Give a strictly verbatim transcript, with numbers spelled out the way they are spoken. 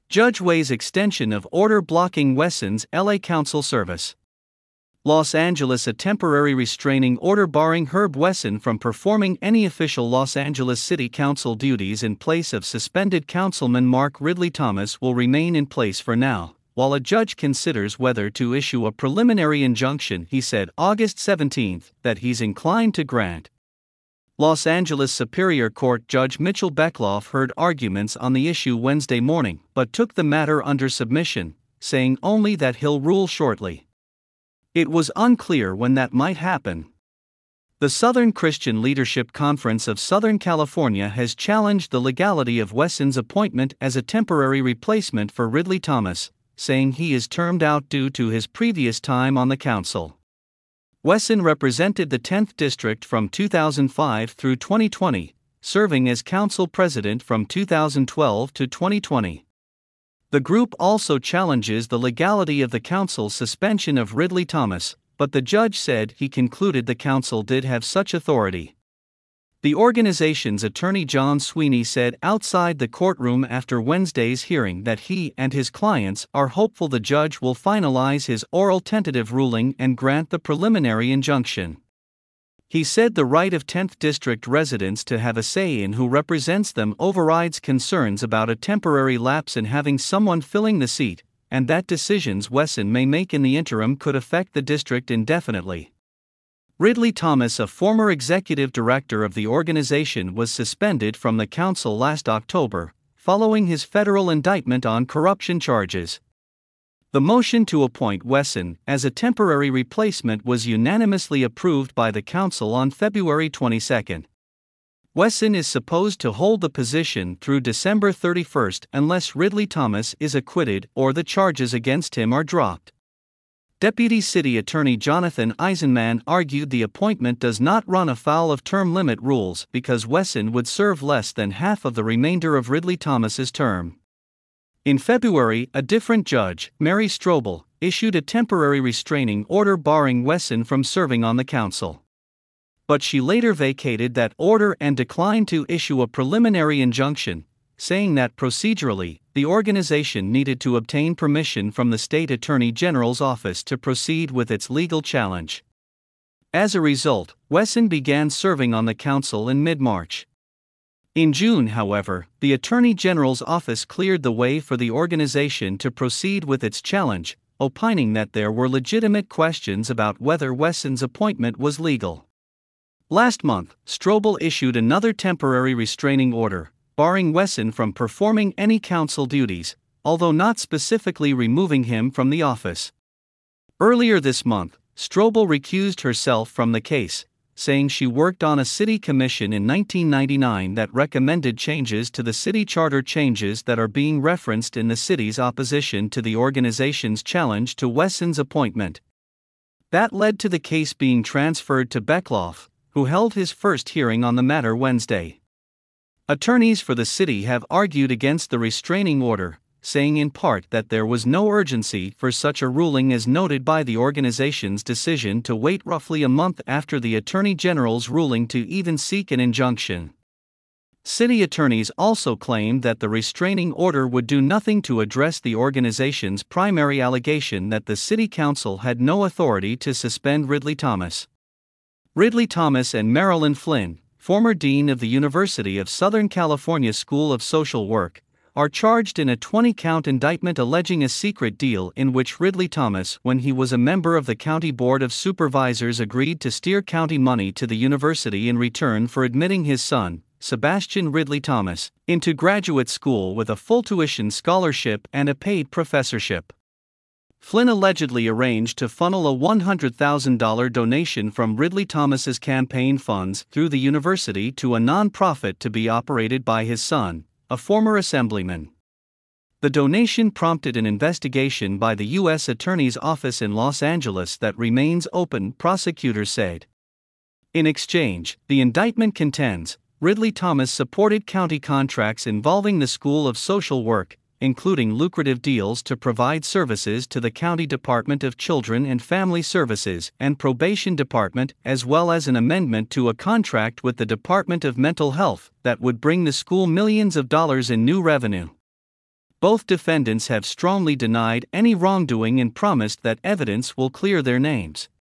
Judge weighs extension of order blocking Wesson's L A Council service. Los Angeles. A temporary restraining order barring Herb Wesson from performing any official Los Angeles City Council duties in place of suspended Councilman Mark Ridley Thomas will remain in place for now, while a judge considers whether to issue a preliminary injunction. He said August seventeenth that he's inclined to grant. Los Angeles Superior Court Judge Mitchell Beckloff heard arguments on the issue Wednesday morning but took the matter under submission, saying only that he'll rule shortly. It was unclear when that might happen. The Southern Christian Leadership Conference of Southern California has challenged the legality of Wesson's appointment as a temporary replacement for Ridley Thomas, saying he is termed out due to his previous time on the council. Wesson represented the tenth District from two thousand five through twenty twenty, serving as council president from two thousand twelve to twenty twenty. The group also challenges the legality of the council's suspension of Ridley Thomas, but the judge said he concluded the council did have such authority. The organization's attorney John Sweeney said outside the courtroom after Wednesday's hearing that he and his clients are hopeful the judge will finalize his oral tentative ruling and grant the preliminary injunction. He said the right of tenth District residents to have a say in who represents them overrides concerns about a temporary lapse in having someone filling the seat, and that decisions Wesson may make in the interim could affect the district indefinitely. Ridley Thomas, a former executive director of the organization, was suspended from the council last October, following his federal indictment on corruption charges. The motion to appoint Wesson as a temporary replacement was unanimously approved by the council on February twenty-second. Wesson is supposed to hold the position through December thirty-first unless Ridley Thomas is acquitted or the charges against him are dropped. Deputy City Attorney Jonathan Eisenman argued the appointment does not run afoul of term limit rules because Wesson would serve less than half of the remainder of Ridley Thomas's term. In February, a different judge, Mary Strobel, issued a temporary restraining order barring Wesson from serving on the council. But she later vacated that order and declined to issue a preliminary injunction, saying that procedurally, the organization needed to obtain permission from the state attorney general's office to proceed with its legal challenge. As a result, Wesson began serving on the council in mid-March. In June, however, the Attorney General's office cleared the way for the organization to proceed with its challenge, opining that there were legitimate questions about whether Wesson's appointment was legal. Last month, Strobel issued another temporary restraining order, barring Wesson from performing any council duties, although not specifically removing him from the office. Earlier this month, Strobel recused herself from the case, saying she worked on a city commission in nineteen ninety-nine that recommended changes to the city charter, changes that are being referenced in the city's opposition to the organization's challenge to Wesson's appointment. That led to the case being transferred to Beckloff, who held his first hearing on the matter Wednesday. Attorneys for the city have argued against the restraining order, saying in part that there was no urgency for such a ruling as noted by the organization's decision to wait roughly a month after the Attorney General's ruling to even seek an injunction. City attorneys also claimed that the restraining order would do nothing to address the organization's primary allegation that the City Council had no authority to suspend Ridley Thomas. Ridley Thomas and Marilyn Flynn, former dean of the University of Southern California School of Social Work, are charged in a twenty-count indictment alleging a secret deal in which Ridley Thomas, when he was a member of the County Board of Supervisors, agreed to steer county money to the university in return for admitting his son, Sebastian Ridley Thomas, into graduate school with a full tuition scholarship and a paid professorship. Flynn allegedly arranged to funnel a one hundred thousand dollars donation from Ridley Thomas's campaign funds through the university to a non-profit to be operated by his son, a former assemblyman. The donation prompted an investigation by the U S Attorney's Office in Los Angeles that remains open, prosecutors said. In exchange, the indictment contends, Ridley Thomas supported county contracts involving the School of Social Work, including lucrative deals to provide services to the County Department of Children and Family Services and Probation Department, as well as an amendment to a contract with the Department of Mental Health that would bring the school millions of dollars in new revenue. Both defendants have strongly denied any wrongdoing and promised that evidence will clear their names.